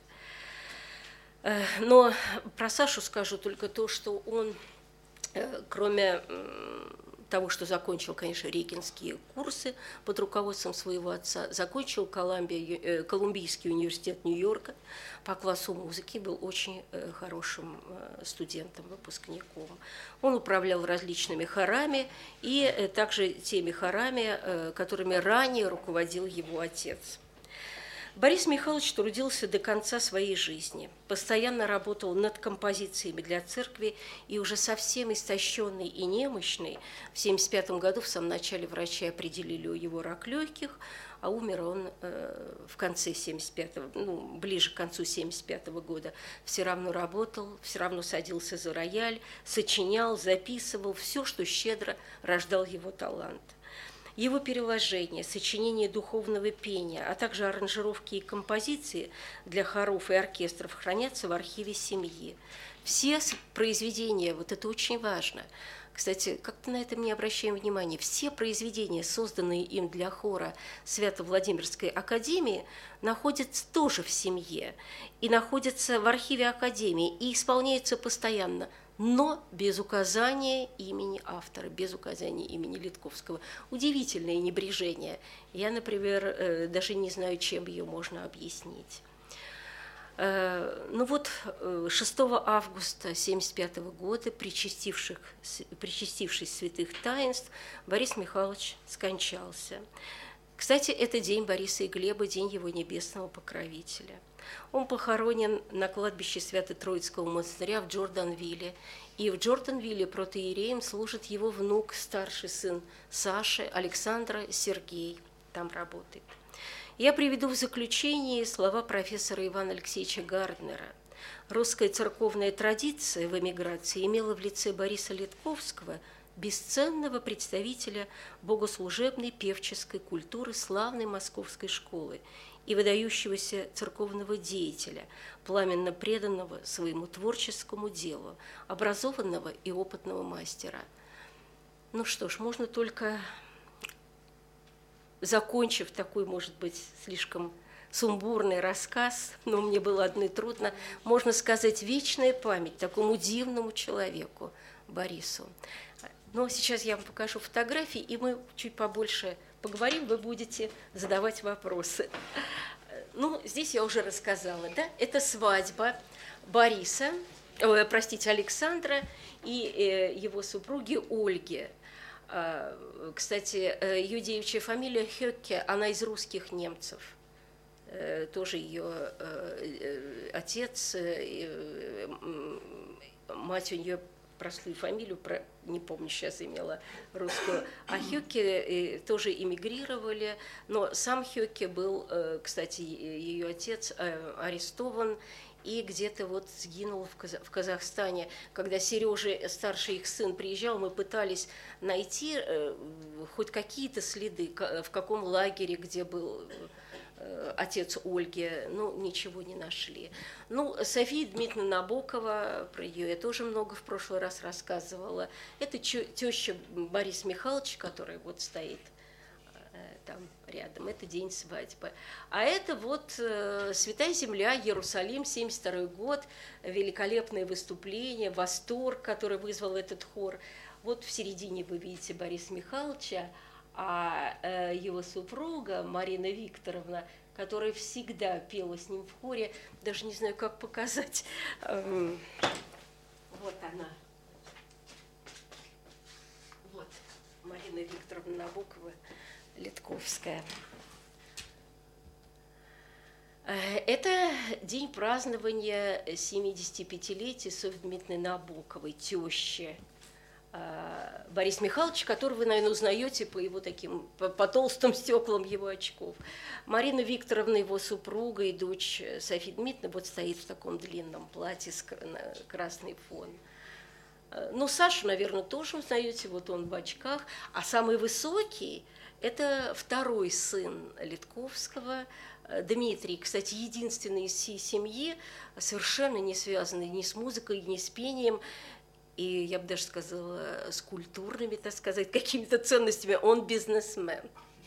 Но про Сашу скажу только то, что он, кроме того, что закончил, конечно, регенские курсы под руководством своего отца, закончил Колумбийский университет Нью-Йорка по классу музыки, был очень хорошим студентом, выпускником. Он управлял различными хорами и также теми хорами, которыми ранее руководил его отец. Борис Михайлович трудился до конца своей жизни, постоянно работал над композициями для церкви и уже совсем истощенный и немощный в 1975 году в самом начале врачи определили его рак легких, а умер он в конце 1975, ближе к концу 1975 года. Все равно работал, все равно садился за рояль, сочинял, записывал все, что щедро рождал его талант. Его переложения, сочинение духовного пения, а также аранжировки и композиции для хоров и оркестров хранятся в архиве семьи. Все произведения, вот это очень важно. Кстати, как-то на это мы не обращаем внимания. Все произведения, созданные им для хора Свято-Владимирской академии, находятся тоже в семье и находятся в архиве академии и исполняются постоянно, но без указания имени автора, без указания имени Литковского. Удивительное небрежение. Я, например, даже не знаю, чем ее можно объяснить. Ну вот 6 августа 1975 года, причастившись святых таинств, Борис Михайлович скончался. Кстати, это день Бориса и Глеба, день его небесного покровителя. Он похоронен на кладбище Свято-Троицкого монастыря в Джорданвилле. И в Джорданвилле протоиереем служит его внук, старший сын Саши, Александра Сергей. Там работает. Я приведу в заключение слова профессора Ивана Алексеевича Гарднера. Русская церковная традиция в эмиграции имела в лице Бориса Литковского бесценного представителя богослужебной певческой культуры славной московской школы и выдающегося церковного деятеля, пламенно преданного своему творческому делу, образованного и опытного мастера. Ну что ж, можно только, закончив такой, может быть, слишком сумбурный рассказ, но мне было одно трудно, можно сказать, вечная память такому дивному человеку, Борису. Но сейчас я вам покажу фотографии, и мы чуть побольше поговорим, вы будете задавать вопросы. Ну, здесь я уже рассказала, да, это свадьба Бориса, Александра и его супруги Ольги. Кстати, ее девичья фамилия Хёкке, она из русских немцев. Тоже ее отец, мать у нее простую фамилию, не помню, сейчас имела русскую. А Хёкке тоже эмигрировали, но сам Хёкке был, кстати, ее отец арестован и где-то вот сгинул в Казахстане. Когда Сережа, старший их сын, приезжал, мы пытались найти хоть какие-то следы, в каком лагере, где был отец Ольги, ну, ничего не нашли. Ну, София Дмитриевна Набокова, про ее я тоже много в прошлый раз рассказывала. Это теща Бориса Михайловича, которая вот стоит там рядом, это день свадьбы. А это вот Святая Земля, Иерусалим, 72-й год, великолепное выступление, восторг, который вызвал этот хор. Вот в середине вы видите Бориса Михайловича, а его супруга Марина Викторовна, которая всегда пела с ним в хоре, даже не знаю, как показать. Вот она. Вот Марина Викторовна Набокова, Литковская. Это день празднования 75-летия Софьи Дмитриевны Набоковой, тещи Бориса Михайловича, которого вы, наверное, узнаете по его таким, по толстым стеклам его очков. Марина Викторовна, его супруга и дочь Софьи Дмитриевны, вот стоит в таком длинном платье с красный фон. Ну, Сашу, наверное, тоже узнаете, вот он в очках. А самый высокий – это второй сын Литковского, Дмитрий, кстати, единственный из всей семьи, совершенно не связанный ни с музыкой, ни с пением, и я бы даже сказала, с культурными, так сказать, какими-то ценностями. Он бизнесмен.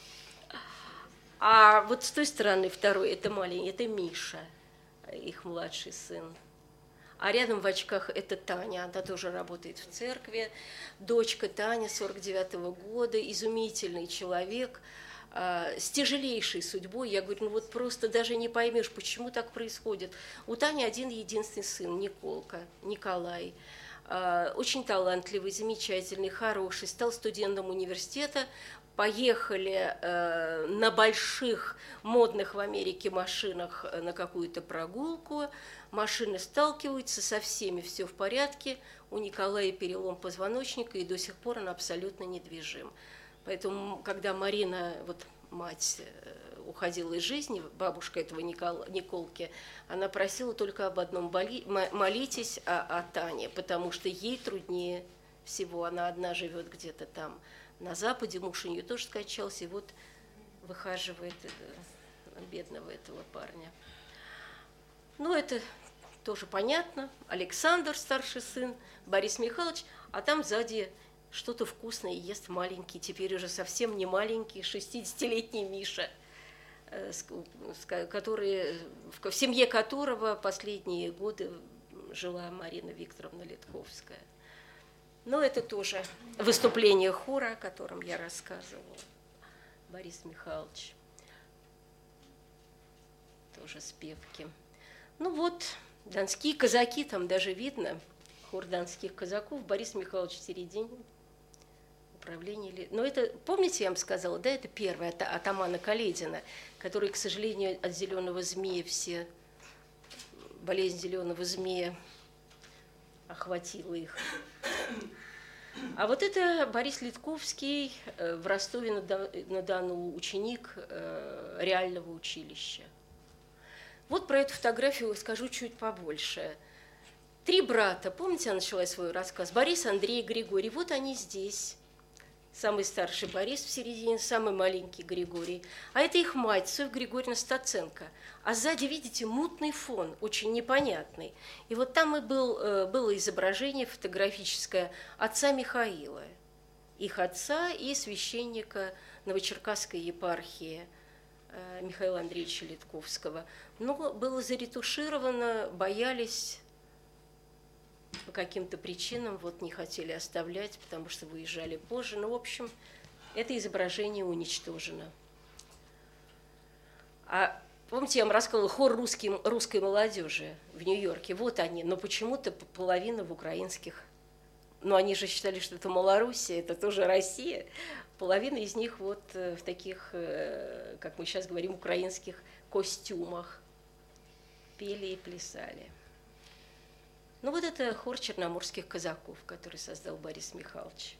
А вот с той стороны второй – это маленький, это Миша, их младший сын. А рядом в очках это Таня, она тоже работает в церкви. Дочка Таня, 49-го года, изумительный человек, с тяжелейшей судьбой. Я говорю, ну вот просто даже не поймешь, почему так происходит. У Тани один единственный сын, Николай. Очень талантливый, замечательный, хороший, стал студентом университета, поехали на больших модных в Америке машинах на какую-то прогулку, машины сталкиваются, со всеми все в порядке, у Николая перелом позвоночника, и до сих пор он абсолютно недвижим. Поэтому, когда Марина, вот мать, уходила из жизни, бабушка этого Николки, она просила только об одном: молитесь о Тане, потому что ей труднее всего, она одна живет где-то там на Западе, муж у нее тоже скончался, и вот выхаживает бедного этого парня. Ну, это тоже понятно. Александр, старший сын, Борис Михайлович, а там сзади что-то вкусное ест маленький, теперь уже совсем не маленький, 60-летний Миша, который, в семье которого последние годы жила Марина Викторовна Литковская. Но это тоже выступление хора, о котором я рассказывала. Борис Михайлович. Тоже спевки. Ну вот, донские казаки, там даже видно, хор донских казаков, Борис Михайлович в середине. Управление. Но это, помните, я вам сказала, да, это первое от атамана Каледина, который, к сожалению, от зеленого змея все, болезнь зеленого змея охватила их. А вот это Борис Литковский, в Ростове-на-Дону ученик реального училища. Вот про эту фотографию скажу чуть побольше. 3 брата, помните, я начала свой рассказ? Борис, Андрей, Григорий. Вот они здесь. Самый старший Борис в середине, самый маленький Григорий. А это их мать, Софья Григорьевна Стаценко. А сзади, видите, мутный фон, очень непонятный. И вот там и было изображение фотографическое отца Михаила, их отца и священника Новочеркасской епархии Михаила Андреевича Литковского. Но было заретушировано, боялись по каким-то причинам, вот не хотели оставлять, потому что выезжали позже. Ну, в общем, это изображение уничтожено. А помните, я вам рассказывала хор русской молодежи в Нью-Йорке. Вот они, но почему-то половина в украинских. Но они же считали, что это Малоруссия, это тоже Россия. Половина из них вот в таких, как мы сейчас говорим, украинских костюмах пели и плясали. Ну вот это хор черноморских казаков, который создал Борис Михайлович.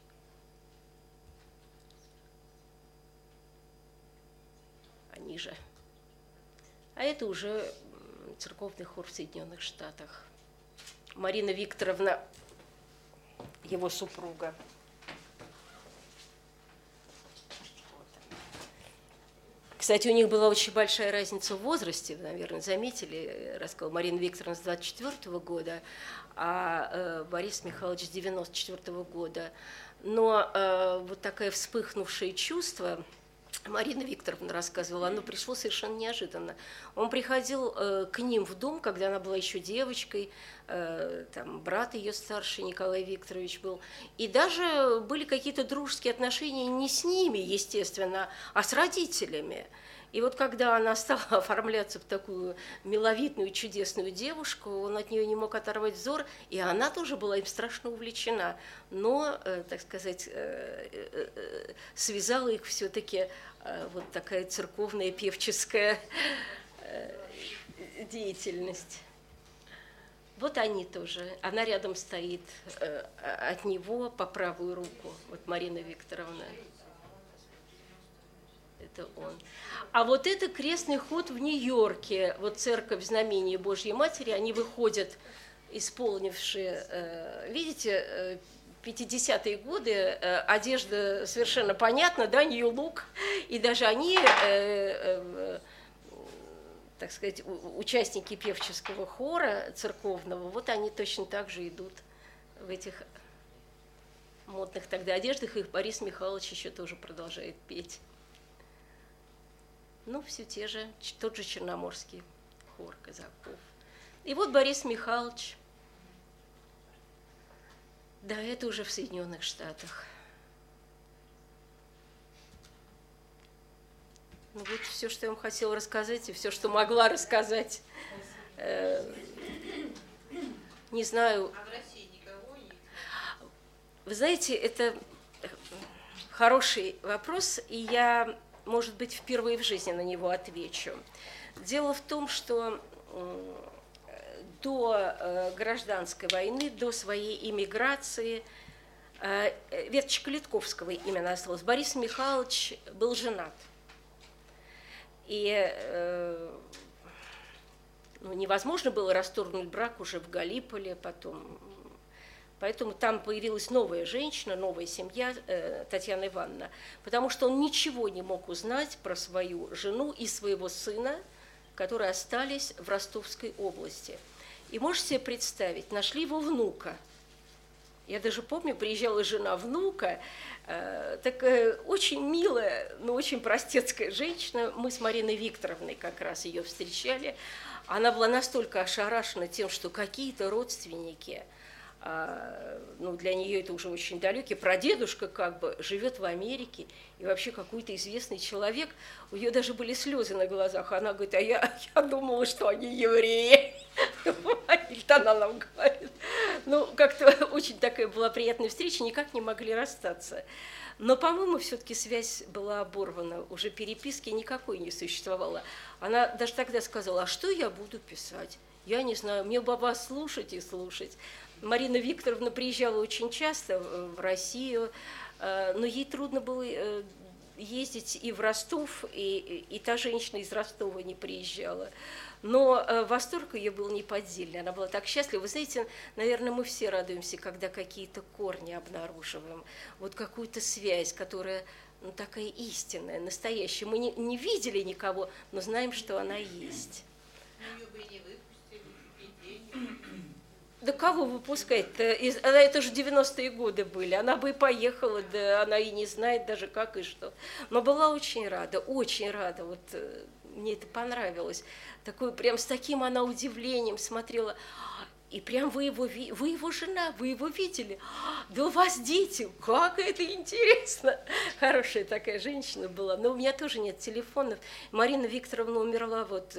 Они же. А это уже церковный хор в Соединенных Штатах. Марина Викторовна, его супруга. Кстати, у них была очень большая разница в возрасте, вы, наверное, заметили, рассказала Марина Викторовна с 24 года, а Борис Михайлович с 94 года. Но вот такое вспыхнувшее чувство, Марина Викторовна рассказывала, оно пришло совершенно неожиданно. Он приходил к ним в дом, когда она была еще девочкой, там брат ее старший Николай Викторович был, и даже были какие-то дружеские отношения не с ними, естественно, а с родителями. И вот когда она стала оформляться в такую миловидную, чудесную девушку, он от нее не мог оторвать взор, и она тоже была им страшно увлечена. Но, так сказать, связала их все-таки вот такая церковная певческая деятельность. Вот они тоже. Она рядом стоит от него по правую руку, вот Марина Викторовна. Это он. А вот это крестный ход в Нью-Йорке, вот церковь Знамения Божьей Матери, они выходят, исполнившие, видите, 50-е годы, одежда совершенно понятна, да, нью-лук, и даже они, так сказать, участники певческого хора церковного, вот они точно так же идут в этих модных тогда одеждах, их Борис Михайлович еще тоже продолжает петь. Ну, все те же, тот же черноморский хор казаков. И вот Борис Михайлович. Да, это уже в Соединенных Штатах. Ну, вот все, что я вам хотела рассказать, и все, что могла рассказать. Не знаю. А в России никого нет? Вы знаете, это хороший вопрос, и я, может быть, впервые в жизни на него отвечу. Дело в том, что до гражданской войны, до своей эмиграции, веточка Литковского именно осталась, Борис Михайлович был женат. И невозможно было расторгнуть брак уже в Галиполе потом. Поэтому там появилась новая женщина, новая семья, Татьяна Ивановна, потому что он ничего не мог узнать про свою жену и своего сына, которые остались в Ростовской области. И можете себе представить, нашли его внука. Я даже помню, приезжала жена внука, такая очень милая, но очень простецкая женщина. Мы с Мариной Викторовной как раз ее встречали. Она была настолько ошарашена тем, что какие-то родственники, ну, для нее это уже очень далекий, прадедушка как бы живет в Америке, и вообще какой-то известный человек, у нее даже были слезы на глазах, она говорит, я думала, что они евреи, она нам говорит. Ну, как-то очень такая была приятная встреча, никак не могли расстаться. Но, по-моему, все-таки связь была оборвана, уже переписки никакой не существовало. Она даже тогда сказала, а что я буду писать? Я не знаю, мне бы вас слушать и слушать. Марина Викторовна приезжала очень часто в Россию, но ей трудно было ездить и в Ростов, и та женщина из Ростова не приезжала. Но восторг ее был неподдельный, она была так счастлива. Вы знаете, наверное, мы все радуемся, когда какие-то корни обнаруживаем, вот какую-то связь, которая ну, такая истинная, настоящая. Мы не видели никого, но знаем, что она есть. Да кого выпускать-то? Это же 90-е годы были. Она бы и поехала, да она и не знает даже как и что. Но была очень рада, очень рада. Вот мне это понравилось. Такой, прям с таким она удивлением смотрела. И прям вы его жена, вы его видели? Да у вас дети, как это интересно. Хорошая такая женщина была. Но у меня тоже нет телефонов. Марина Викторовна умерла вот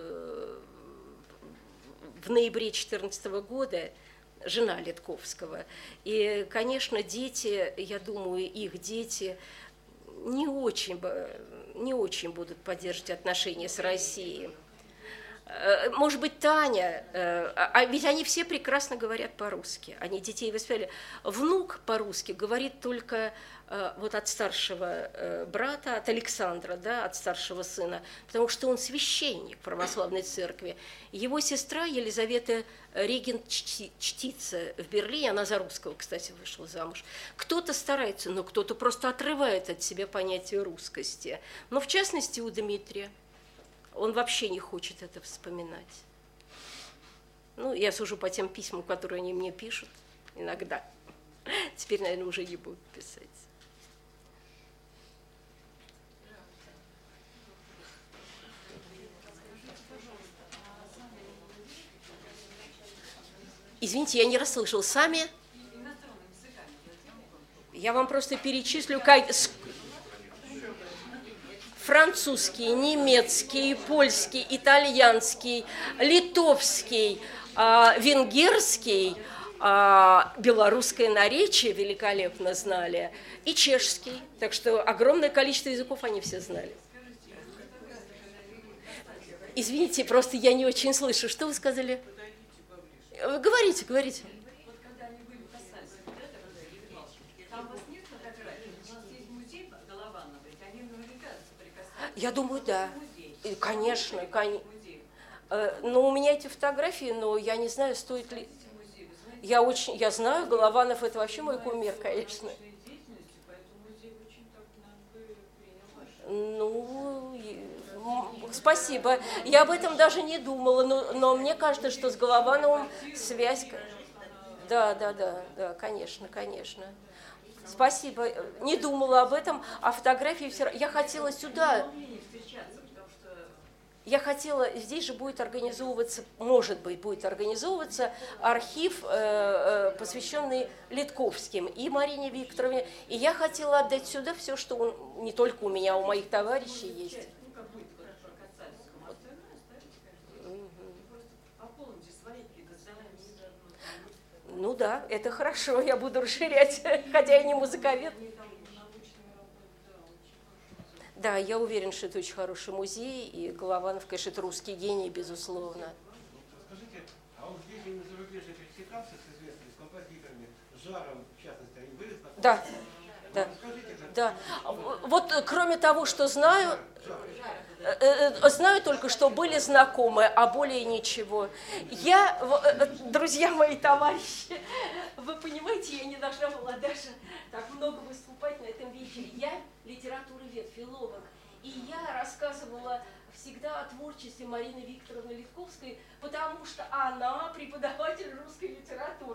в ноябре 2014 года, жена Литковского. И, конечно, дети, я думаю, их дети не очень будут поддерживать отношения с Россией. Может быть, Таня, а ведь они все прекрасно говорят по-русски, они детей воспитали. Внук по-русски говорит только вот от старшего брата, от Александра, да, от старшего сына, потому что он священник православной церкви. Его сестра Елизавета Регент-Чтица в Берлине, она за русского, кстати, вышла замуж. Кто-то старается, но кто-то просто отрывает от себя понятие русскости. Но в частности у Дмитрия. Он вообще не хочет это вспоминать. Ну, я сужу по тем письмам, которые они мне пишут иногда. Теперь, наверное, уже не будут писать. Извините, я не расслышал. Сами? Я вам просто перечислю, как... Французский, немецкий, польский, итальянский, литовский, венгерский, белорусское наречие великолепно знали, и чешский. Так что огромное количество языков они все знали. Извините, просто я не очень слышу. Что вы сказали? Говорите, говорите. Я думаю, да. Конечно, конечно. Но у меня эти фотографии, но я не знаю, стоит ли... Я знаю, Голованов – это вообще мой кумир, конечно. Ну, спасибо. Я об этом даже не думала, но мне кажется, что с Головановым связь... Да, конечно, конечно. Спасибо. Не думала об этом, а фотографии все равно... Я хотела сюда... Я хотела... Здесь же будет организовываться, может быть, будет организовываться архив, посвященный Литковским и Марине Викторовне. И я хотела отдать сюда все, что не только у меня, а у моих товарищей есть. Ну да, это хорошо, я буду расширять, хотя я не музыковед. Да, я уверена, что это очень хороший музей, и Голованов, конечно, это русский гений, безусловно. Скажите, а вот здесь именно зарубежные критиканцы с известными композиторами, Жаром, в частности, они были знакомы? Да, да, да. Вот кроме того, что знаю только, что были знакомы, а более ничего. Друзья мои, товарищи, вы понимаете, я не должна была даже так много выступать на этом вечере. Я литературовед, филолог, и я рассказывала всегда о творчестве Марины Викторовны Литковской, потому что она преподаватель русской литературы. И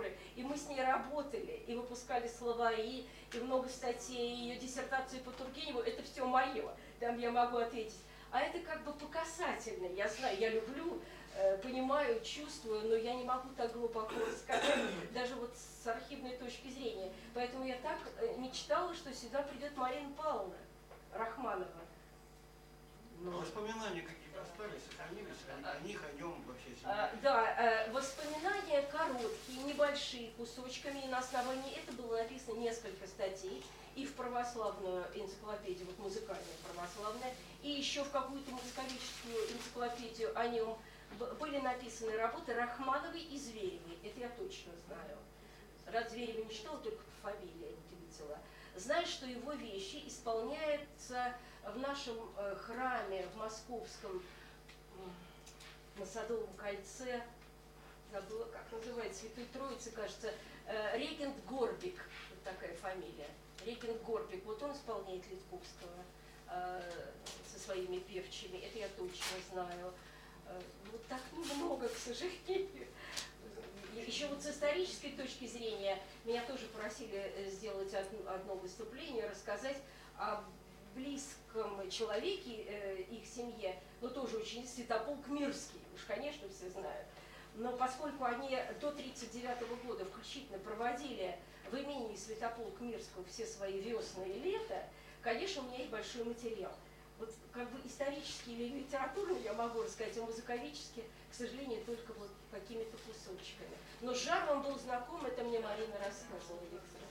мы с ней работали и выпускали словари, и много статей, ее диссертации по Тургеневу, это все мое, там я могу ответить. А это как бы по касательной, я знаю, я люблю, понимаю, чувствую, но я не могу так глубоко рассказать, даже вот с архивной точки зрения. Поэтому я так мечтала, что сюда придет Марина Павловна Рахманова. Воспоминания какие-то остались, сохранились, о них, о нем вообще? Да, воспоминания короткие, небольшие кусочками, и на основании этого было написано несколько статей, и в православную энциклопедию, вот музыкальная православная, и еще в какую-то музыковическую энциклопедию о нем были написаны работы Рахмановой и Зверевой, это я точно знаю. Рад Зверева не читала, только по фамилии видела. Знаю, что его вещи исполняются в нашем храме в московском, на Садовом кольце, забыла, как называется, Святой Троицы, кажется, регент Горбик, вот такая фамилия, регент Горбик, вот он исполняет Литковского со своими певчими, это я точно знаю. Вот так немного, к сожалению. Еще вот с исторической точки зрения меня тоже просили сделать одно выступление, рассказать о близком человеке, их семье, но тоже очень Святополк Мирский, уж, конечно, все знают. Но поскольку они до 1939 года включительно проводили в имении Святополк Мирского все свои весны и лето, конечно, у меня есть большой материал. Вот как бы исторически или литературно я могу рассказать, а музыковически, к сожалению, только вот какими-то кусочками. Но с Жаровым был знаком, это мне Марина рассказывала, Виктор.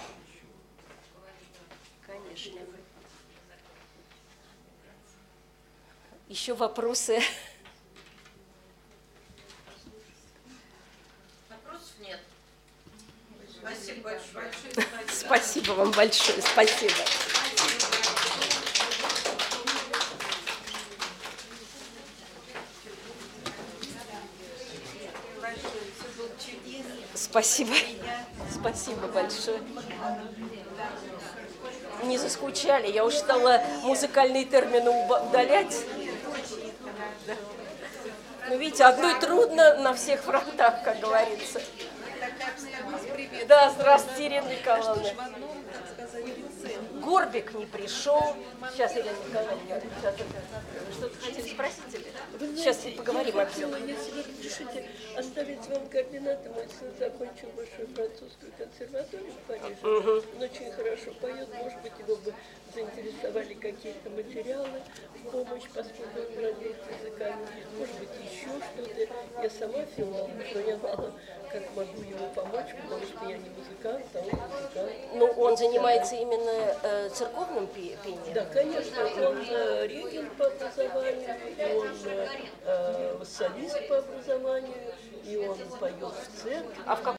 Конечно. Еще вопросы? Вопросов нет. Спасибо большое. Спасибо вам большое. Спасибо. Спасибо. Спасибо большое. Не заскучали, я уж стала музыкальные термины удалять. Да. Ну, видите, одной трудно на всех фронтах, как говорится. Да, здравствуйте, Ирина Николаевна. Горбик не пришел. Сейчас, Ирина Николаевна, что-то хотели спросить или? Сейчас поговорим об этом. Если вы разрешите оставить вам координаты, мой сын закончил Большую французскую консерваторию в Париже. Он очень хорошо поет, может быть, его бы заинтересовали какие-то материалы в помощь, поскольку он владеет языками. Может быть, еще что-то. Я сама филолог, но я мало как могу ему помочь, потому что я не музыкант, а он музыкант. Ну, он занимается именно церковным пением? Да, конечно, он регент по образованию, и он солист по образованию, и он поет в церкви. А в каком